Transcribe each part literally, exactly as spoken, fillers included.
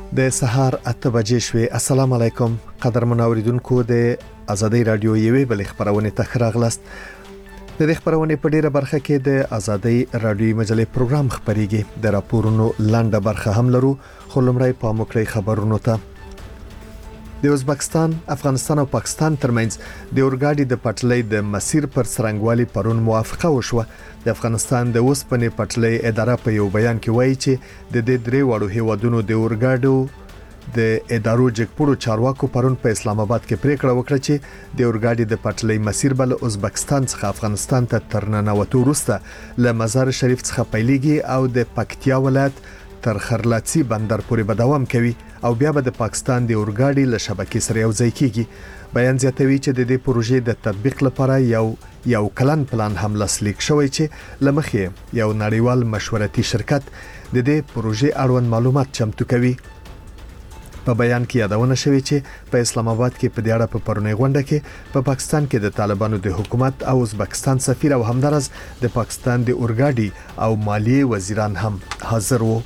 د سهار اته بجې شوې. السلام علیکم قدرمن اوریدونکو، د ازادي رادیو یوې بل خبرونه ته راغلاست. د دې خبرونه په ډیره برخه کې د ازادي رادیو مجلې پروګرام خبريږي. د راپورونو لاندې برخه هم لرو، خو لمړی په موکړی خبرونو ته. د ازبکستان، افغانستان او پاکستان ترمنځ د اورګاډي د پټلۍ د مسیر پر څرنګوالي پرون موافقه وشوه. د افغانستان د اوسپنې پټلۍ اداره په یو بیان کې وایي چې د دې درې وړو هیوادونو د اورګاډو د ادارو جګپړو چارواکو پرون په اسلام آباد کې پریکړه وکړه چې د اورګاډي د پټلۍ مسیر بل ازبکستان څخه افغانستان ته ترننوتو وروسته له مزار شریف څخه پیلېږي او د پکتیا ولایت تر خرلاڅي بندر پورې به دوام کوي او بیا به د پاکستان د اورګاډي له شبکې سره یو ځای کیږي. بیان زیاتوي چې د دې پروژې د تطبیق لپاره یو یو کلن پلان هم لاسلیک شوی چې لمخې یو نړیوال مشورتي شرکت د دې پروژې اړوند معلومات چمتو کوي. په بیان کې یادونه شوې چې په اسلام آباد کې په دیاړه په پرونی غونډه کې په پاکستان کې د طالبانو د حکومت او ازبکستان سفیر او همدارس د پاکستان د اورګاډي او مالیې وزیران هم حاضر وو.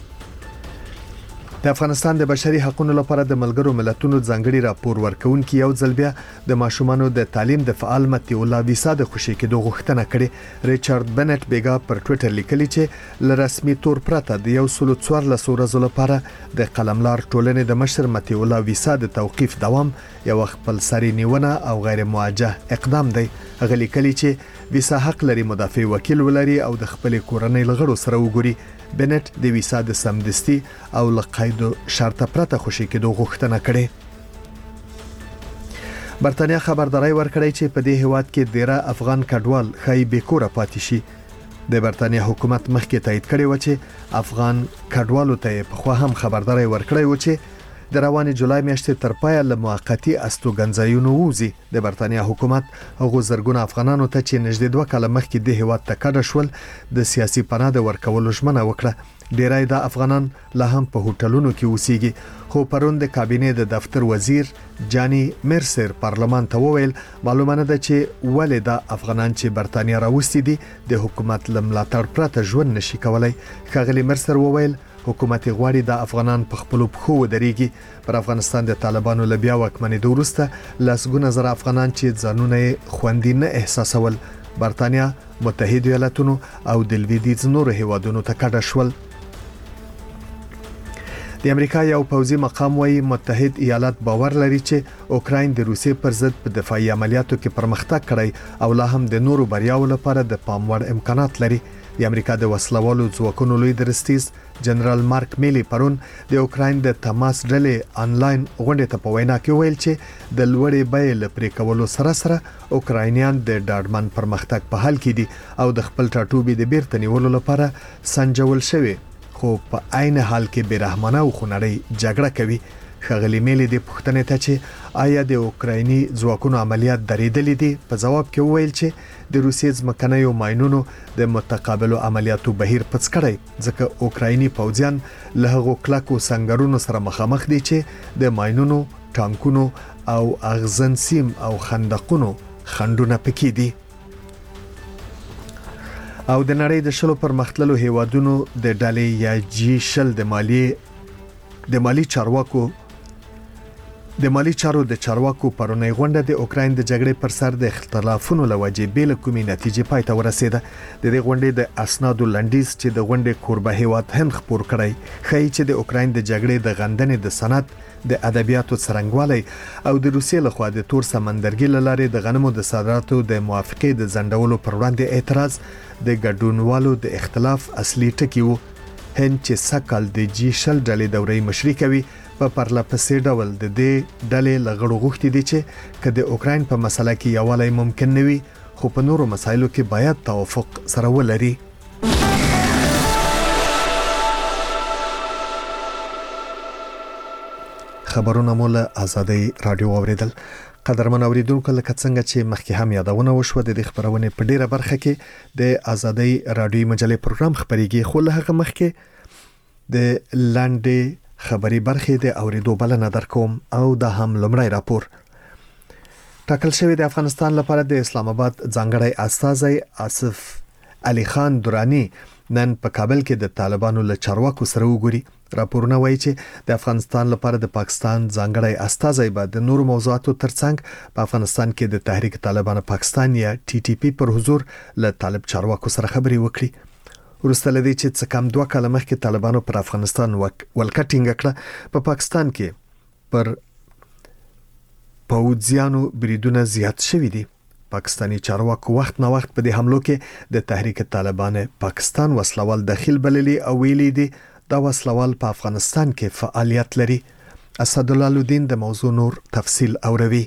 د افغانستان د بشري حقوقو لپاره د ملګرو ملتونو ځانګړي راپور ورکونکي یو ځل بیا د ماشومانو د تعلیم د فعال متي الله ویسا د خوشي کېدو غوښتنه کړې. ریچارډ بنټ بیګا پر ټوئیټر لیکلی چې ل رسمي تور پرته د یو سلو څوارلس ورځې لپاره د قلملار ټولنې د مشر متي الله ویسا د توقيف دوام یو خپل سري نیونه او غیر موجه اقدام دی. غلي کلی چې ویسا حق لري مدافع وکیل ولري او د خپل کورنۍ لغړو سره وګوري. بنټ د ویسا د سمدستي او لقایدو شرط پرته خوشي کېدو غوښتنه کړې. برتانیا خبرداري ورکړی چې په دې هواد کې ډیره افغان کډوال خای بیکوره پاتې شي. د برتانیا حکومت مخکې تایید کړی و چې افغان کډوالو ته په خو هم خبرداري ورکړی و چې د روانې جولای میاشتې تر پایه له موقتی استوګنځایونو ووزي. د برتانیا حکومت هغه زرګونه افغانانو ته چې نږدې دوه کاله مخکې د هیواد ته کډه شول د سیاسي پناه د ورکولو ژمنه وکړه. ډیری د افغانان لا هم په هوټلونو کې اوسېږي. خو پرون د کابینې د دفتر وزیر جانی مرسر پارلمان ته وویل معلومه نه ده چې ولې د افغانان چې برتانیا راوستي دي د حکومت لملاتړ پرته ژوند نشي کولای. ښاغلي مرسر وویل حکومت غواړي د افغانان په خپل پخو ودرېږي. پر افغانستان د طالبانو لبیا وکمنې وروسته لاسګونه زره افغانان چې ځانونه خوندي نه احساسول برتانیا، متحده ایالاتونو او د لویدیځ نورو هیوادونو ته کډه شول. د امریکا یو پوځي مقام وايي متحده ایالات باور لري چې اوکراین د روسیې پر ضد په دفاعي عملیاتو کې پرمختګ کړی او لا هم د نورو بریاو لپاره د پاموړ امکانات لري. د امریکا د وسلوالو ځواکونو لوی درستیز جنرال مارک میلی پرون د اوکراین د تماس ډلې انلاین غونډه ته په وینا کې ویل چې د لوړې بیې لپاره کولو سره سره اوکراینیان د ډاډمن پرمختګ په حال کې دي او د خپل ټاټوبي د بیرته نیولو لپاره سنجول شوی، خو په عین حال کې بیرحمانه او خونړی جګړه کوي. ښاغلي میلی د پښتنې ته چې آیا د اوکرایني ځواکونو عملیات درېدلې دي په جواب کې وویل چې د روسیې ځمکنیو ماینونو د متقابلو عملیاتو بهیر پڅ کړی ځکه اوکرایني پوځیان له هغو کلکو سنگرونو سره مخامخ دي چې د ماینونو، ټانکونو او اغزن سیم او خندقونو خندونه پکې دي. او د نړۍ د شلو پرمختللو هیوادونو د ډلې یا جی شل د مالی د مالی چارواکو د مالی چارو د چارواکو پرونی غونډه د اوکراین د جګړې پر سر د اختلافونو لوجې بیل کومې نتیجې پای ته ورسېده. د دې غونډې د اسنادو لنډیز چې د غونډې کوربه هیواد هند خبر کړی ښایي چې د اوکراین د جګړې د غندنې د صنعت د ادبیاتو څرنګوالی او د روسیې لخوا د تور سمندرګي لارې د غنمو د صادراتو د موافقې د ځنډولو پر وړاندې اعتراض د ګډونوالو د اختلاف اصلي ټکی وو. هند چې سکهال د جی شل ډلې دورې مشري کوي په پرله پسې ډول د دې ډلې لغړو غوښتي دي چې که د اوکراین په مسله کې یووالی ممکن نه وي خو په نورو مسایلو کې باید توافق سره ولري. خبرونه مول ازادي رادیو اوریدل. قدرمن اوریدونکو لکه څنګه چې مخکې هم یادونه وشوه د دې خبرونه په ډیره برخه کې د ازادي رادیو مجلې پروګرام خبريږي، خو له هغه مخکې د لاندې خبري برخه د اوریدو بلنه درکوم او د هم لمړی راپور. ټاکل شوی د افغانستان لپاره د اسلام آباد ځانګړی استازی آصف علي خان درانی نن په کابل کې د طالبانو له چارواکو سره وګوري. راپورونه وایي چې د افغانستان لپاره د پاکستان ځانګړی استازی به د نورو موضوعاتو ترڅنګ په افغانستان کې د تحریک طالبان پاکستان یا ټي ټي پی پر حضور له طالب چارواکو سره خبرې وکړي. ورسته لدی چې څه کم دوه کاله مخکې طالبانو پر افغانستان ولکه ټینګه کړه. په پاکستان کې پر پوځیانو بریدونه زیات شوي دي. پاکستانی چارواکو وخت نه وخت په دې حملو کې د تحریک طالبان پاکستان وسلوال داخل بللي او ویلي دي دا وسلوال په افغانستان کې فعالیت لري. اسدالله الدین د موضوع نور تفصیل اوروي.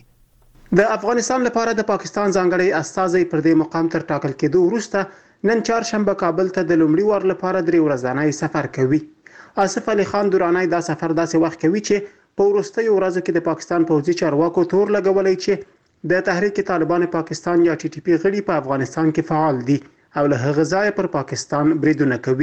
د افغانستان لپاره د پاکستان ځانګړی استازی پر دې مقام تر ټاکل کېدو وروسته نن چهارشنبه کابل ته د لومړي وار لپاره درې ورځنی سفر کوي. آصف علي خان درانی دا سفر داسې وخت کوي چې په وروستیو ورځو کې د پاکستان پوځي چارواکو تور لګولای چې د تحریک طالبان پاکستان یا ټي ټي پی غړي په افغانستان کې فعال دي او له هغه ځای پر پاکستان بریدونه کوي.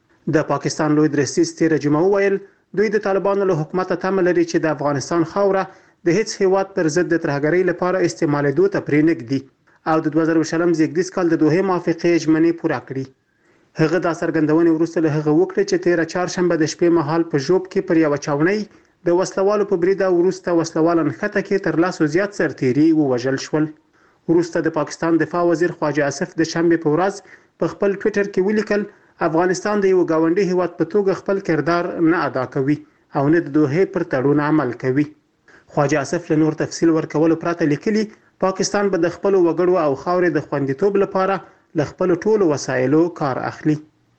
د پاکستان لوی درستیز تیر جمعه ویل دوی د طالبانو له حکومت ته لري چې د افغانستان خاوره د هیڅ هیواد پر ضد د ترهګرۍ لپاره استعمالېدو ته پرېنږدي او د دوه زره شلم زیږدیز کال د دوه موافقې ژمنې پوره کړې. هغه د څرګندونې وروسته له هغه وکړه چې تیر چهارشنبه د شپې مهال په جوب کې پر یو چاونۍ د وسلوالو په بریده وروسته وسلوالن خطه کې تر لاسو زیات سرتيري ووژل شول. وروسته د پاکستان دفاع وزیر خواجه آصف د شنبه په ورځ په خپل ټوئیټر کې ولیکل افغانستان د یو گاونډي هیواد په توګه خپل کردار نه ادا کوي او نه د دوه پر تړون عمل کوي. خواجه آصف له نور تفصیل ورکول پراته لیکلي پاکستان به د خپل وګړو او خاورې د خوندیتوب لپاره له خپل ټولو وسایلو کار اخلي.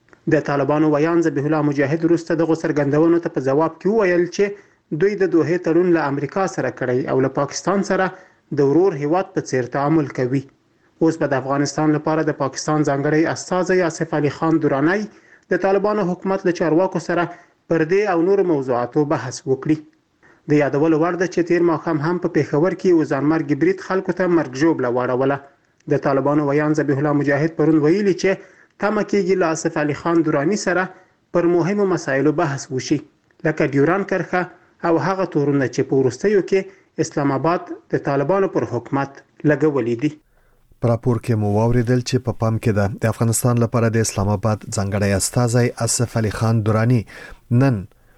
د طالبانو ویان ذبیح الله مجاهد وروسته د څرګندونو ته په جواب کې ویل چې دوی د دوه تړون له امریکا سره کړی او له پاکستان سره د ورور هیواد په څیر تعامل کوي. اوس به د افغانستان لپاره د پاکستان ځانګړی استازی آصف علي خان درانی د طالبانو حکومت له چارواکو سره پر دې او نور موضوعاتو بحث وکړي. د یادولو وړ ده چې تیر ماښام هم په پیښور کې یو ځانمرګي برید خلکو ته مرګ ژوبله واړوله. د طالبانو ویان ذبیح الله مجاهد پرون ویلي چې تمه کېږي له آصف علي خان درانی سره پر مهمو مسایلو بحث وشي لکه ډیوران کرښه او هغه تورونه چې په وروستیو کې اسلام آباد د طالبانو پر حکومت لګولې دي. په راپور کې مو واوریدل چې په پام کې ده د افغانستان لپاره د اسلام آباد ځانګړی استازی آصف علي خان درانی نن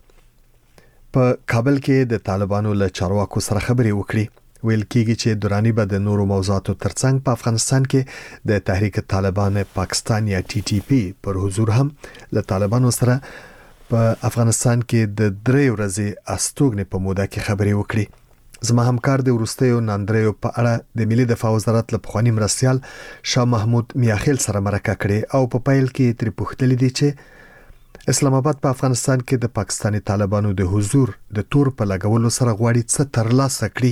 په کابل کې د طالبانو له چارواکو سره خبرې وکړي. ویل کېږي چې درانی به د نورو موضوعاتو ترڅنګ په افغانستان کې د تحریک طالبان پاکستان یا ټي ټي پی پر حضور هم له طالبانو سره په افغانستان کې د درې ورځې استوګنې په موده کې خبرې وکړي. زما همکار د ورستیو ناندریو په اړه د ملي دفاع وزارت له پخوانی مرستیال شاه محمود میاخیل سره مرکه کړې او په پیل کې تر پوښتنې دي چې اسلام آباد په افغانستان کې د پاکستاني طالبانو د حضور د تور په لګولو سره غواړي څه ترلاسه کړي.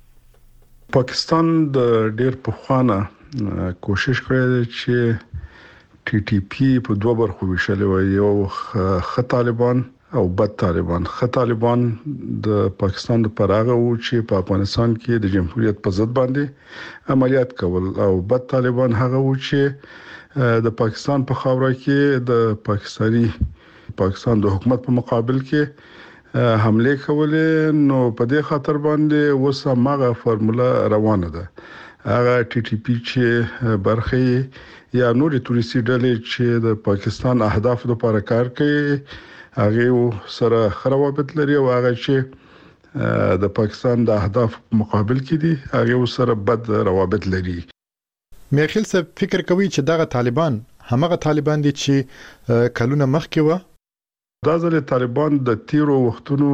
پاکستان د ډېر پخوانه کوشش کړی دی چې ټي ټي پی په دوه برخو ویشل وي، یو خ طالبان او بد طالبان. خ طالبان د پاکستان د پراغه او چې په افغانستان کې د جمهوریت په ضد باندې عملیات کول، او بد طالبان هغه و چې د پاکستان په خاوره کې د پاکستاني پاکستان د حکومت په مقابل کې حمله کولې. نو په دې خاطر باندې وسه ماغه فرموله روانه ده. هغه ټي ټي پی چې برخه یا نوري توريستي ډلې چې د پاکستان اهداف لپاره کار کوي هغه سره خرابت لري، او هغه چې د پاکستان د اهداف مقابل کې دي هغه سره بد روابط لري. میخیل صاحب فکر کوي چې دغه طالبان همغه طالبان دي چې کلونه مخکې و؟ دا ځل طالبان د تیرو وختونو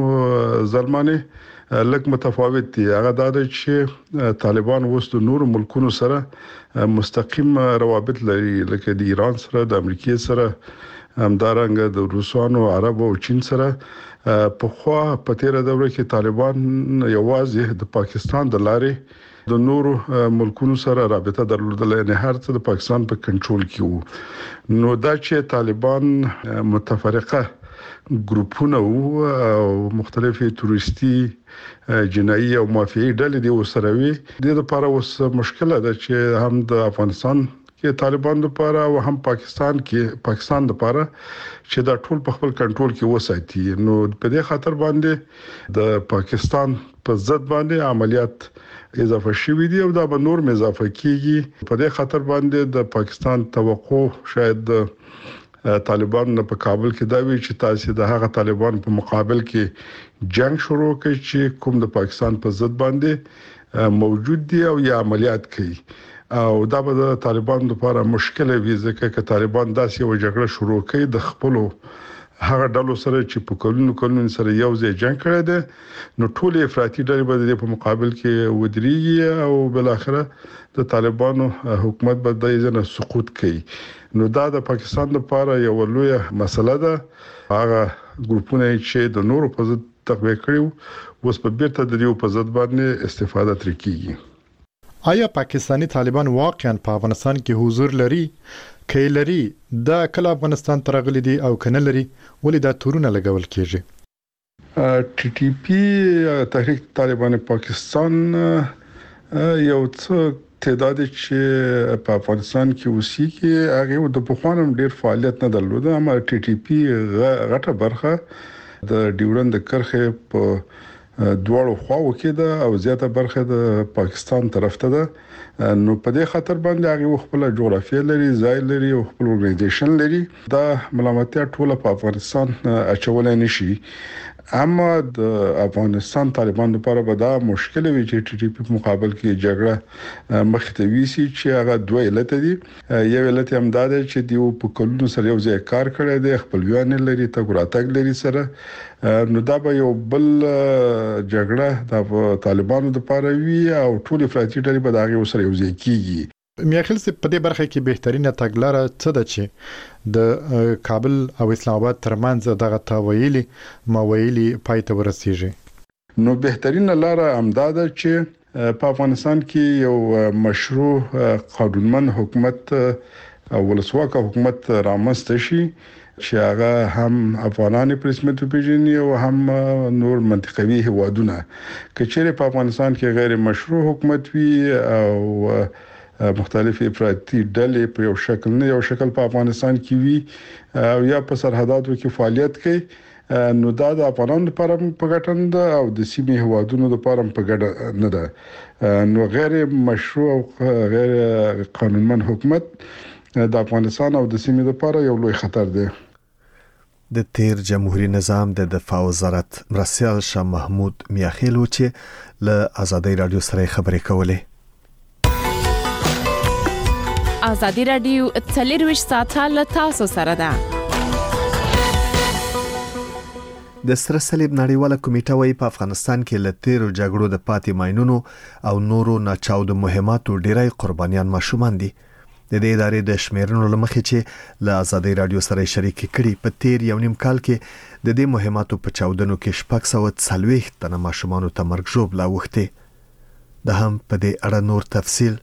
ظلمانه لږ متفاوت دي. هغه دا چې طالبان اوس د نورو ملکونو سره مستقیم روابط لري، لکه د ایران سره، د امریکای سره، همدارنګه د روسانو، عربو او چین سره. په خوا په تیر دوره کې طالبان یوازې د پاکستان د لارې د نورو ملکونو سره رابطه درلودل، نه هر څه د پاکستان په کنټرول کې وو. نو دا چې طالبان متفرقه ګروپونه او مختلفي توريستي جنایي او مافیایي ډلې دي وسروي. د لپاره اوس مشکله ده چې هم د افغانستان کې طالبان لپاره او هم پاکستان کې پاکستان لپاره چې دا ټول په خپل کنټرول کې وساتي. نو په دې خاطر باندې د پاکستان په ضد باندې عملیات اضافه شوي دي او دا به نور اضافه کیږي. په دې خاطر باندې د پاکستان توقع شاید طالبان په کابل کې دا وی چې تاسو د هغه طالبان په مقابل کې جنگ شروع کړي چې کوم د پاکستان په ضد باندې موجود دي او یا عملیات کوي او دا به د طالبان لپاره مشکل وي ځکه چې طالبان داسې یو جګړه شروع کوي د خپل هغه ډلو سره چې په کلونو کلونو سره یو ځای جنگ کړی دی نو ټول افراطي ډلې به د په مقابل کې ودرېږي او بل اخره د طالبانو حکومت به د ځنه سقوط کوي. نو دا د پاکستان لپاره یو لوی مسله ده. هغه ګروپونه چې د نورو په ضد تقویه کړیو اوس په بیرته د یو په ضد باندې استفاده ترې کیږي. آیا پاکستانی طالبان واقعا په افغانستان کې حضور لري؟ کله لري دا کله افغانستان ترغلي دي او کنه لري ولې دا تورونه لګول کیږي؟ ټي ټي پی تحریک طالبان پاکستان یو څه تعداد چې په افغانستان کې اوسېږي هغه د پخوانم ډیر فعالیت نه درلود اما ټي ټي پی غټه برخه د ډیورند کرخه په دواړو خواو کې ده او زیاته برخه د پاکستان طرف ته ده. نو په دې خاطر باندې هغه خپل جغرافیه لري، ځای لري او خپل اورګنایزیشن لري. دا ملامتیا ټول په افغانستان اچولای نشي. اما د افغانستان طالبان لپاره به دا مشکل وي چې ټي ټي پی په مقابل کې جګړه مخ ته ویسي چې هغه دوه علت دي. یو علت هم دا دی چې دیو په کلونو سره یو ځای کار کړی دی، خپلوان لري، تګوراتګ لري سره. نو دا به یو بل جګړه د طالبانو لپاره وي او ټول افراطي ډلې به دا غي سره یو ځای کیږي. میاخیل سي په دې برخه کې بهترینه تګلاره څه ده چې د کابل او اسلام آباد ترمنځ دغه تاویلي مویلي پای ته ورسیږي؟ نو بهترینه لاره امداده چې په افغانستان کې یو مشروع قانونمن حکومت او ولسواک حکومت رامنځته شي چې هغه هم افغانان په رسمیت پیژني او هم نور منطقوي هوادونه. کچېره په افغانستان کې غیر مشروع حکومت وي او مختلف افراطي ډلې په یو شکل نه یو شکل په افغانستان کې وي او یا په سرحداتو کې فعالیت کوي، نو دا د افغانانو لپاره په ګټه ده او د سیمې هوادونو لپاره په ګټه نه ده. نو غیر مشروع او غیر قانونمن حکومت د افغانستان او د سیمې لپاره یو لوی خطر دی. د تیر جمهوریت نظام د دفاع وزارت مرسیال شاه محمود میاخیلو چې له آزادۍ رادیو سره خبرې کولې. آزادی رادیو څلرویشت ساعته له تاسو سره ده. د سره صلیب نړیواله کمیټه وايي په افغانستان کې له تیرو جګړو د پاتې ماينونو او نورو ناچاودو مهماتو ډیری قربانیان ماشومان دي. د دې ادارې د شمیرنو لمخې چې له آزادۍ رادیو سره شریک کړي په تیر یو نیم کال کې د دې مهماتو په چاودنو کې شپږ سوه څلوېښت تنه ماشومان ته مرګ ژوبله اوښتې. د هم په دې اړه نور تفصیل.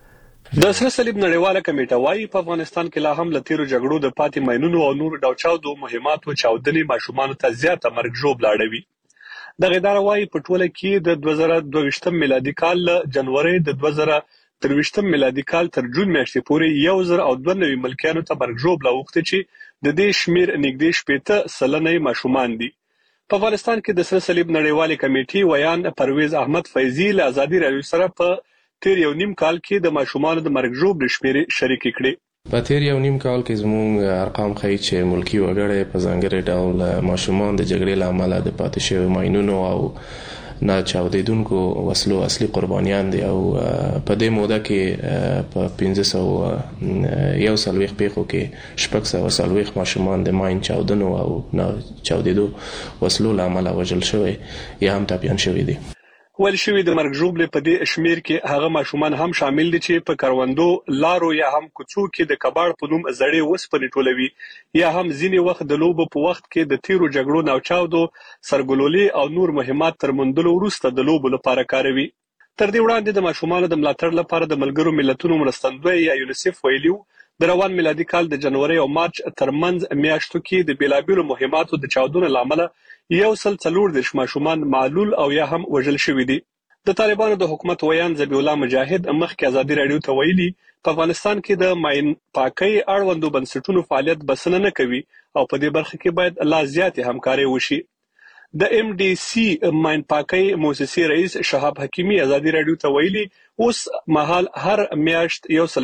د سره صلیب نړیواله کمیټه وايي په افغانستان کې لا هم له تیرو جګړو د پاتې ماينونو او نورو ډاوچاودو مهماتو چاودنې ماشومان ته زیاته مرګ ژوبله اړوي. د اداره وايي په ټوله کې د دوه زره دوه ویشتم میلادي کال له جنوري د دوه زره درې ویشتم میلادي کال تر جون میاشتې پورې یو زر او دوه نوي ملکیانو ته مرګ ژوبله اوښتې چې د دې شمیر نږدې شپېته سلنه ماشومان دي. په افغانستان کې د سره صلیب نړیواله کمیټې ویان پرویز احمد فیضی له آزادۍ رادیو سره په تیر یو نیم کال کې د ماشومان د مرګ ژوبلې شمیرې شریک کړي. په تیر یو نیم کال کې زموږ ارقام ښیي چې ملکی وګړي په ځانګړي ډول ماشومان د جګړې له امله د پاتې شویو ماينونو او نه چاودیدونکو وسلو اصلي قربانیان دي او په دې موده کې په پنځه سوه یو څلوېښت پیښو کې شپږ سوه څلوېښت ماشومان د ماین چاودنو او نه چاودیدو وسلو له امله وژل شوي یا هم ټپیان شوي دي. ویل شوی د مرګ ژوبلې په دې شمیر کې هغه ماشومان هم شامل دي چې په کروندو لارو یا هم کوڅو کې د کباړ په نوم زړې وسپنې ټولوي یا هم ځینې وخت د لوبو په وخت کې د تیرو جګړو ناوچاودو سرګلولې او نور مهمات تر موندلو وروسته د لوبو لپاره کاروي. تر دې وړاندې د ماشومانو د ملاتړ لپاره د ملګرو ملتونو مرستندوی یا یونیسف ویلیو د روان میلادي کال د جنوري او مارچ ترمنځ میاشتو کې د بیلابیلو مهماتو د چاودنو لامل یو سل څلور دیرش ماشومان معلول او یا هم وژل شوي دي. د طالبانو د حکومت ویان ذبیح الله مجاهد مخکې آزادۍ رادیو ته ویلي په افغانستان کې د ماین پاکۍ اړوندو بنسټونو فعالیت بسنه نه کوي او په دې برخه کې باید لا زیاتې همکاري وشي. د ام ډي سي ماين پاکي مؤسسې رئیس شهاب حکیمي ازادي رادیو ته ویلي اوس مهال هر میاشت یو